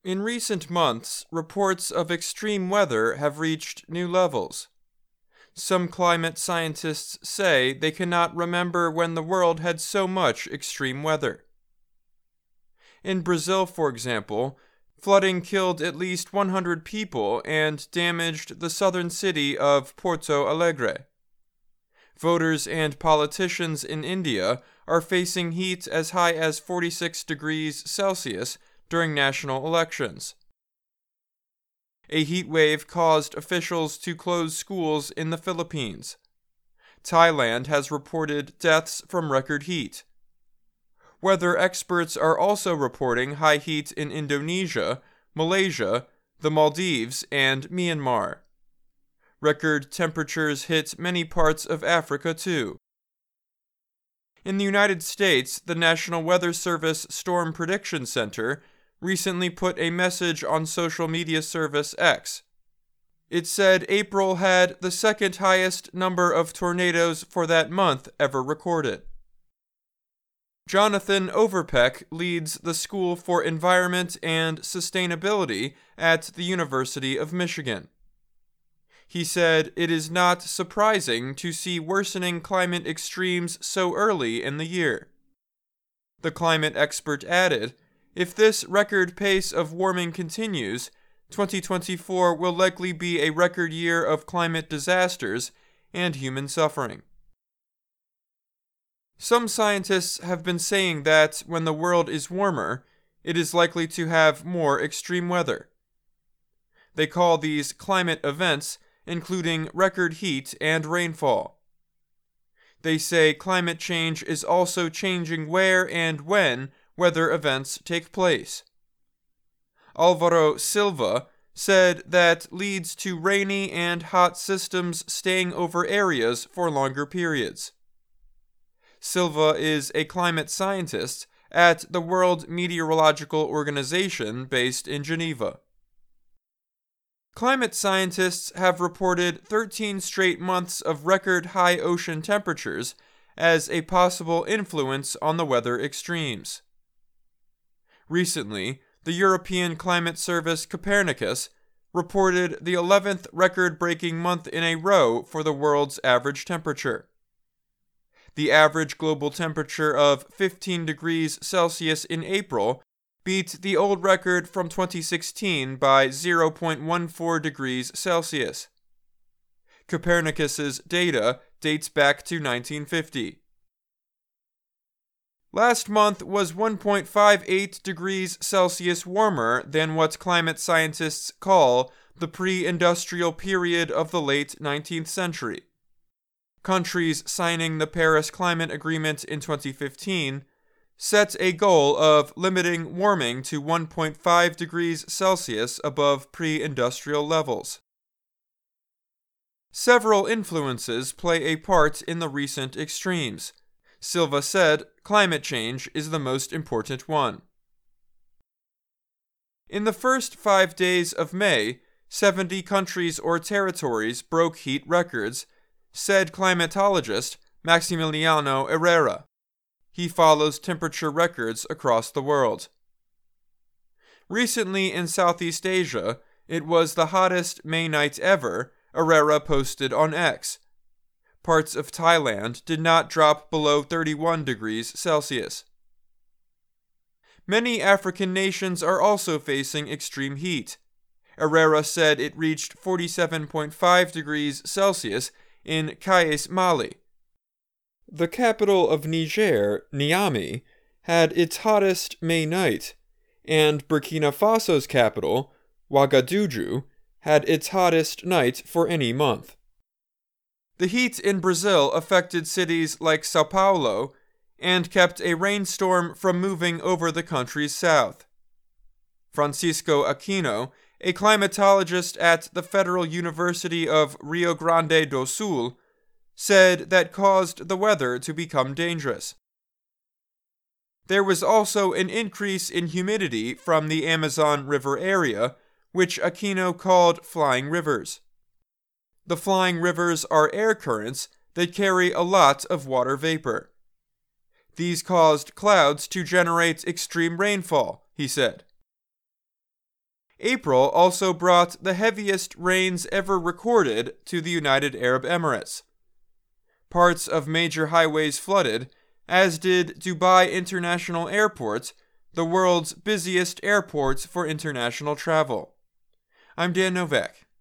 In recent months, reports of extreme weather have reached new levels. Some climate scientists say they cannot remember when the world had so much extreme weather. In Brazil, for example, flooding killed at least 100 people and damaged the southern city of Porto Alegre. Voters and politicians in India are facing heat as high as 46 degrees Celsius during national elections. A heat wave caused officials to close schools in the Philippines. Thailand has reported deaths from record heat. Weather experts are also reporting high heat in Indonesia, Malaysia, the Maldives, and Myanmar. Record temperatures hit many parts of Africa too. In the United States, the National Weather Service Storm Prediction Center recently put a message on social media service X. It said April had the second highest number of tornadoes for that month ever recorded. Jonathan Overpeck leads the School for Environment and Sustainability at the University of Michigan. He said it is not surprising to see worsening climate extremes so early in the year. The climate expert added, if this record pace of warming continues, 2024 will likely be a record year of climate disasters and human suffering. Some scientists have been saying that when the world is warmer, it is likely to have more extreme weather. They call these climate events, including record heat and rainfall. They say climate change is also changing where and when weather events take place. Alvaro Silva said that leads to rainy and hot systems staying over areas for longer periods. Silva is a climate scientist at the World Meteorological Organization based in Geneva. Climate scientists have reported 13 straight months of record high ocean temperatures as a possible influence on the weather extremes. Recently, the European climate service Copernicus reported the 11th record-breaking month in a row for the world's average temperature. The average global temperature of 15 degrees Celsius in April beat the old record from 2016 by 0.14 degrees Celsius. Copernicus's data dates back to 1950. Last month was 1.58 degrees Celsius warmer than what climate scientists call the pre-industrial period of the late 19th century. Countries signing the Paris Climate Agreement in 2015 set a goal of limiting warming to 1.5 degrees Celsius above pre-industrial levels. Several influences play a part in the recent extremes. Silva said climate change is the most important one. In the first 5 days of May, 70 countries or territories broke heat records, said climatologist Maximiliano Herrera. He follows temperature records across the world. Recently in Southeast Asia, it was the hottest May night ever, Herrera posted on X. Parts of Thailand did not drop below 31 degrees Celsius. Many African nations are also facing extreme heat. Herrera said it reached 47.5 degrees Celsius in Kayes, Mali. The capital of Niger, Niamey, had its hottest May night, and Burkina Faso's capital, Ouagadougou, had its hottest night for any month. The heat in Brazil affected cities like Sao Paulo and kept a rainstorm from moving over the country's south. Francisco Aquino, a climatologist at the Federal University of Rio Grande do Sul, said that caused the weather to become dangerous. There was also an increase in humidity from the Amazon River area, which Aquino called flying rivers. The flying rivers are air currents that carry a lot of water vapor. These caused clouds to generate extreme rainfall, he said. April also brought the heaviest rains ever recorded to the United Arab Emirates. Parts of major highways flooded, as did Dubai International Airport, the world's busiest airport for international travel. I'm Dan Novak.